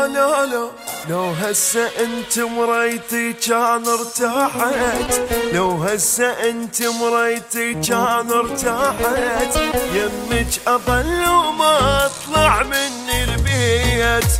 لا لا لو هسه انت مريتي كان ارتاحت، لو هسه انت مريتي كان ارتاحت، يمك اظل وما اطلع من البيت.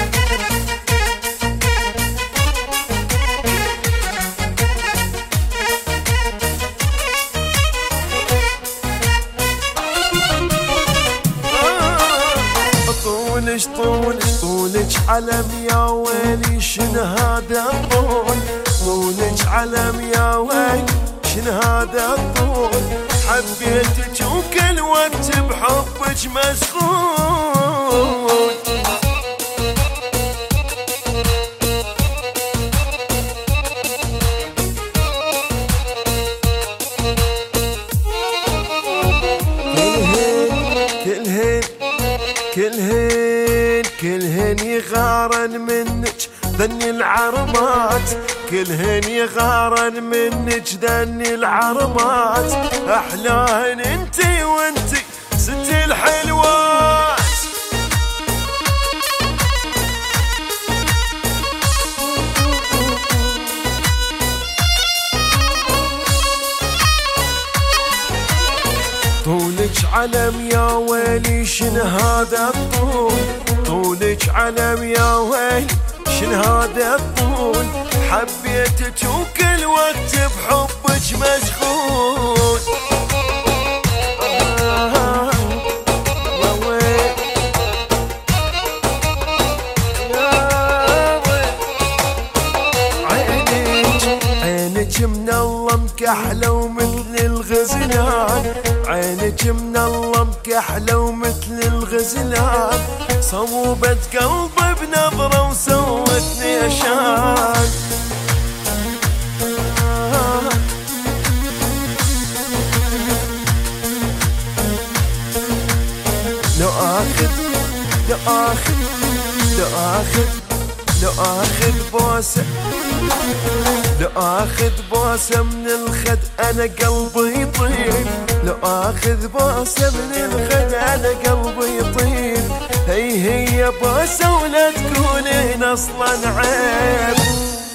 طولك علم يا ويلي شن هذا الطول، طولك علم يا ويلي شن هذا الطول، حبيتك وكل وقت بحبك مشغول. كلهن يغارن منك ذني العرمات، كلهن يغارن منك ذني العرمات، احلاهن انتي وانتي ست الحلوات. طولك علم يا ويلي شن هذا الطول، طولك علم يا ويلي شن هذا الطول، حبيتك وكل وقت بحبك مشغول. يا ويل يا ويل عينك من الله مكحلة ومثل الغزلان، عينك من الله مكحلة ومثل الغزلان، صوبت قلبي بنظرة وسوتني عشان. لو اخذ بوسة، لو اخذ بوسة من الخد انا قلبي يطيب، لو اخذ بوسة من الخد انا قلبي يطيب، هي بوسة ولا تكونين اصلا عيب.